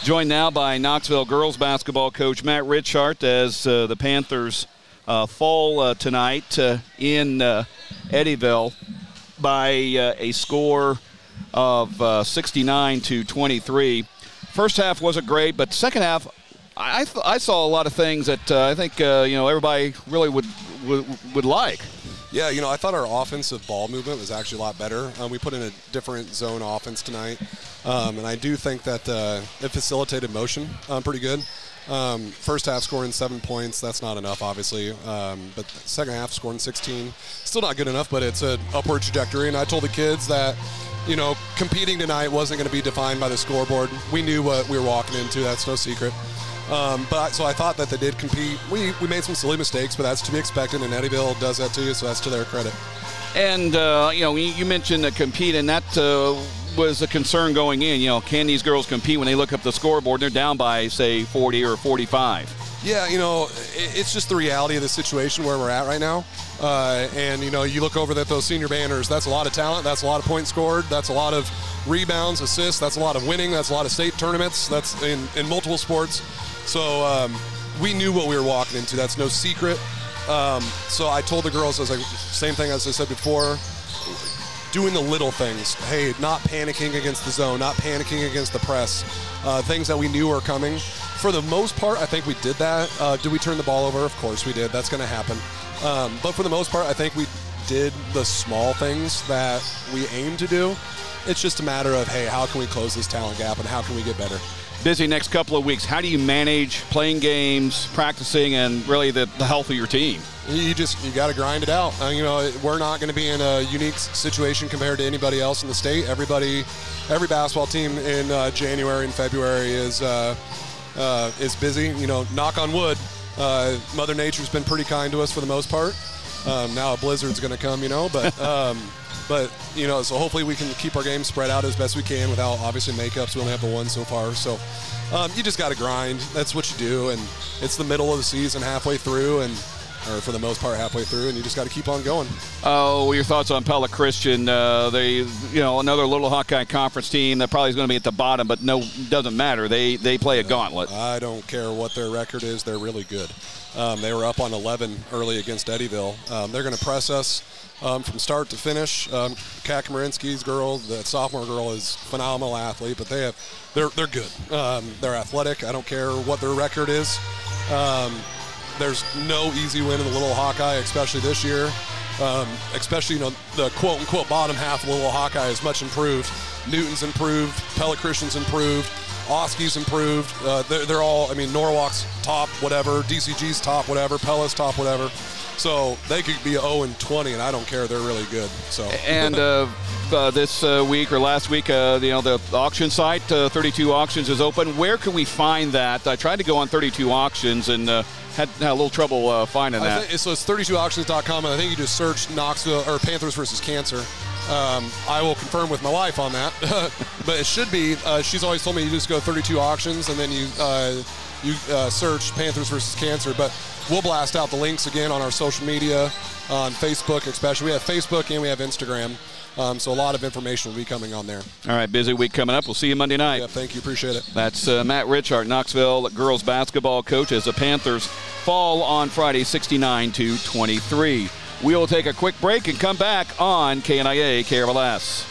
Joined now by Knoxville girls basketball coach Matt Ritchhart as the Panthers fall tonight in Eddyville by a score of 69-23. First half wasn't great, but second half I saw a lot of things that I think everybody really would like. Yeah, I thought our offensive ball movement was actually a lot better. We put in a different zone offense tonight, and I do think that it facilitated motion pretty good. First half scoring 7 points, that's not enough, obviously. But second half scoring 16, still not good enough, but it's an upward trajectory. And I told the kids that, competing tonight wasn't going to be defined by the scoreboard. We knew what we were walking into. That's no secret. So I thought that they did compete. We made some silly mistakes, but that's to be expected, and Eddyville does that to you, so that's to their credit. And, you mentioned compete, and that was a concern going in. Can these girls compete when they look up the scoreboard and they're down by, say, 40 or 45? Yeah, it's just the reality of the situation where we're at right now. And you look over at those senior banners, that's a lot of talent, that's a lot of points scored, that's a lot of rebounds, assists, that's a lot of winning, that's a lot of state tournaments, that's in multiple sports. So we knew what we were walking into. That's no secret. So I told the girls, I was like, same thing as I said before, doing the little things. Hey, not panicking against the zone, not panicking against the press, things that we knew were coming. For the most part, I think we did that. Did we turn the ball over? Of course we did. That's going to happen. But for the most part, I think we did the small things that we aim to do. It's just a matter of, hey, how can we close this talent gap and how can we get better? Busy next couple of weeks. How do you manage playing games, practicing, and really the health of your team? You got to grind it out. We're not going to be in a unique situation compared to anybody else in the state. Every basketball team in January and February is busy. Knock on wood. Mother Nature's been pretty kind to us for the most part. Now a blizzard's going to come, But, so hopefully we can keep our game spread out as best we can without, obviously, makeups. We only have the one so far. So you just got to grind. That's what you do. And it's the middle of the season, halfway through, or for the most part halfway through, and you just got to keep on going. Oh, your thoughts on Pella Christian? They, another little Hawkeye Conference team that probably is going to be at the bottom, but no, doesn't matter. They play a gauntlet. I don't care what their record is. They're really good. They were up on 11 early against Eddyville. They're going to press us from start to finish. Kat Kamarinsky's girl, the sophomore girl, is a phenomenal athlete, but they're good. They're athletic. I don't care what their record is. There's no easy win in the Little Hawkeye, especially this year. Especially, the quote-unquote bottom half of Little Hawkeye is much improved. Newton's improved. Pella Christian's improved. Oski's improved. They're all, Norwalk's top, whatever. DCG's top, whatever. Pella's top, whatever. So they could be 0-20, and I don't care. They're really good. So. And this week or last week, the auction site, 32 Auctions, is open. Where can we find that? I tried to go on 32 Auctions and had a little trouble finding that. So it's 32auctions.com, and I think you just search Knoxville or Panthers versus Cancer. I will confirm with my wife on that, but it should be. She's always told me you just go 32 Auctions and then you search Panthers versus Cancer. But we'll blast out the links again on our social media, on Facebook especially. We have Facebook and we have Instagram. So a lot of information will be coming on there. All right, busy week coming up. We'll see you Monday night. Yeah, thank you. Appreciate it. That's Matt Ritchhart, Knoxville girls basketball coach, as the Panthers fall on Friday 69-23. We'll take a quick break and come back on KNIA KRLS.